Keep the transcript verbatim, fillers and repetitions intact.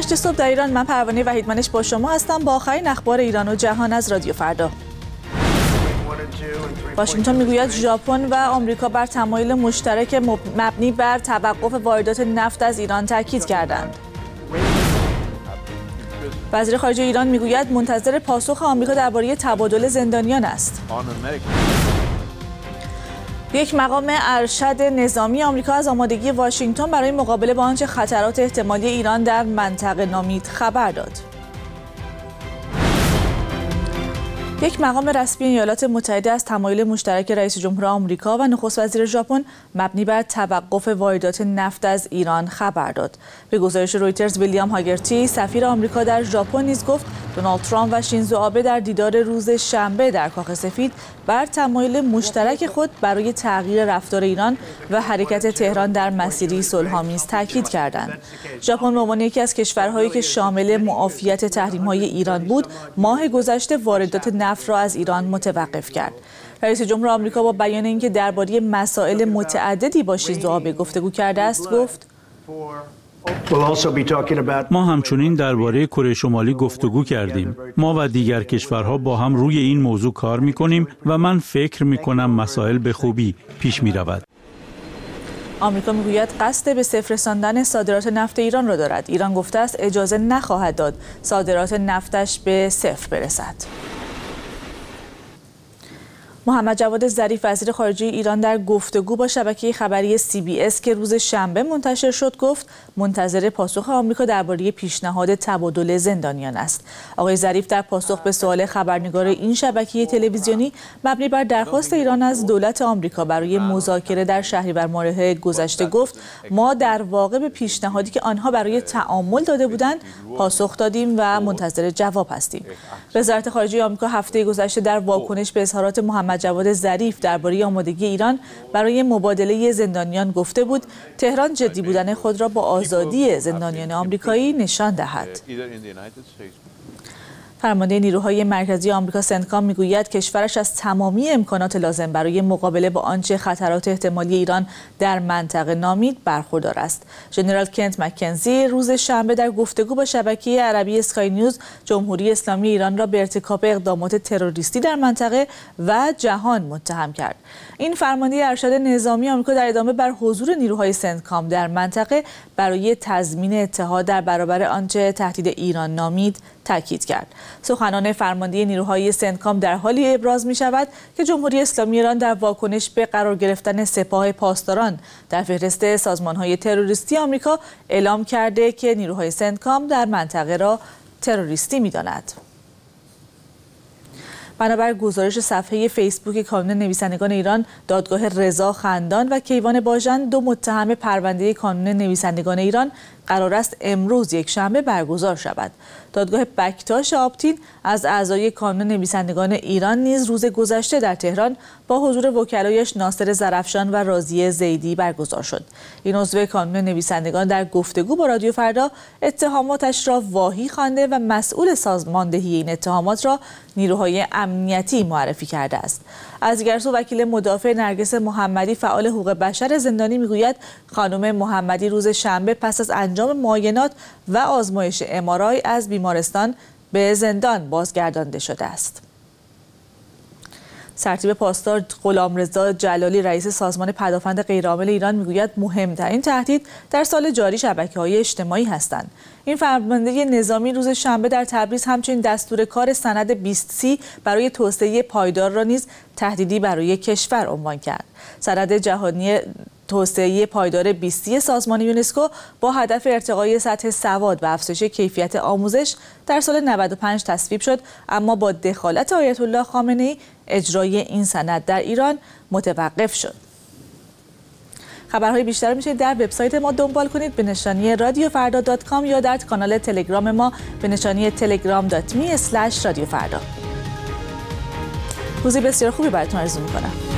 هشت صبح در ایران. من پروانه وحیدمنش با شما هستم با آخرین اخبار ایران و جهان از رادیو فردا. واشنگتن میگوید ژاپن و آمریکا بر تمایل مشترک مبنی بر توقف واردات نفت از ایران تاکید کردند. وزیر خارجه ایران میگوید منتظر پاسخ آمریکا درباره تبادل زندانیان است. یک مقام ارشد نظامی آمریکا از آمادگی واشنگتن برای مقابله با آنچه خطرات احتمالی ایران در منطقه نامید خبر داد. یک مقام رسمی ایالات متحده از تمایل مشترک رئیس جمهور آمریکا و نخست وزیر ژاپن مبنی بر توقف واردات نفت از ایران خبر داد. به گزارش رویترز، ویلیام هاگرتی سفیر آمریکا در ژاپن نیز گفت دونالد ترامپ و شینزو آبه در دیدار روز شنبه در کاخ سفید بر تمایل مشترک خود برای تغییر رفتار ایران و حرکت تهران در مسیری صلح‌آمیز تاکید کردند. ژاپن به عنوان یکی از کشورهایی که شامل معافیت تحریم‌های ایران بود، ماه گذشته واردات نفت را از ایران متوقف کرد. رئیس جمهور آمریکا با بیان اینکه درباره مسائل متعددی با شینزو آبه گفتگو کرده است، گفت ما همچنین درباره کره شمالی گفتگو کردیم. ما و دیگر کشورها با هم روی این موضوع کار می‌کنیم و من فکر می‌کنم مسائل به خوبی پیش می‌رود. آمریکا میگوید قصد به صفر رساندن صادرات نفت ایران را دارد. ایران گفته است اجازه نخواهد داد صادرات نفتش به صفر برسد. محمد جواد ظریف وزیر خارجه ایران در گفتگو با شبکه خبری سی بی اس که روز شنبه منتشر شد گفت منتظر پاسخ آمریکا درباره پیشنهاد تبادل زندانیان است. آقای ظریف در پاسخ به سوال خبرنگار این شبکه تلویزیونی مبنی بر درخواست ایران از دولت آمریکا برای مذاکره در شهریور ماه گذشته گفت ما در واقع به پیشنهادی که آنها برای تعامل داده بودند پاسخ دادیم و منتظر جواب هستیم. وزارت خارجه آمریکا هفته گذشته در واکنش به اظهارات محمد جواد ظریف درباره آمادگی ایران برای مبادله زندانیان گفته بود تهران جدی بودن خود را با آزادی زندانیان آمریکایی نشان دهد. فرمانده نیروهای مرکزی آمریکا سنتکام میگوید کشورش از تمامی امکانات لازم برای مقابله با آنچه خطرات احتمالی ایران در منطقه نامید برخوردار است. ژنرال کنت مکنزی روز شنبه در گفتگو با شبکه عربی اسکای نیوز جمهوری اسلامی ایران را به ارتکاب اقدامات تروریستی در منطقه و جهان متهم کرد. این فرمانده ارشد نظامی آمریکا در ادامه بر حضور نیروهای سنتکام در منطقه برای تضمین اتحاد در برابر آنچه تهدید ایران نامید تاکید کرد. سخنان فرمانده نیروهای سنتکام در حالی ابراز می شود که جمهوری اسلامی ایران در واکنش به قرار گرفتن سپاه پاسداران در فهرست سازمان‌های تروریستی آمریکا اعلام کرده که نیروهای سنتکام در منطقه را تروریستی می‌داند. بنابر گزارش صفحه فیسبوک کانون نویسندگان ایران، دادگاه رضا خندان و کیوان باژن دو متهم پرونده کانون نویسندگان ایران قرار است امروز یک شنبه برگزار شود. دادگاه بکتاش آبتین از اعضای کانون نویسندگان ایران نیز روز گذشته در تهران با حضور وکلایش ناصر زرافشان و راضیه زیدی برگزار شد. این عضو کانون نویسندگان در گفتگو با رادیو فردا اتهاماتش را واهی خوانده و مسئول سازماندهی این اتهامات را نیروهای امنیتی معرفی کرده است. از دیگر سو وکیل مدافع نرگس محمدی فعال حقوق بشر زندانی میگوید خانم محمدی روز شنبه پس از انجام معاینات و آزمایش ام آر آی از بیمارستان به زندان بازگردانده شده است. سرتیپ پاسدار غلامرضا جلالی رئیس سازمان پدافند غیرعامل ایران میگوید مهمترین تهدید در سال جاری شبکه‌های اجتماعی هستند. این فرمانده نظامی روز شنبه در تبریز همچنین دستور کار سند بیست سی برای توسعه پایدار را نیز تهدیدی برای کشور عنوان کرد. سند جهانی توسعه پایدار بیستی سازمان یونسکو با هدف ارتقای سطح سواد و افزایش کیفیت آموزش در سال نود و پنج تصویب شد، اما با دخالت آیت الله خامنه‌ای اجرای این سند در ایران متوقف شد. خبرهای بیشتر میتونید در وبسایت ما دنبال کنید به نشانی رادیو فردا دات کام یا در کانال تلگرام ما به نشانی تلگرام دات می اسلش رادیو فردا. روزی بسیار خوبی براتون آرزو میکنم.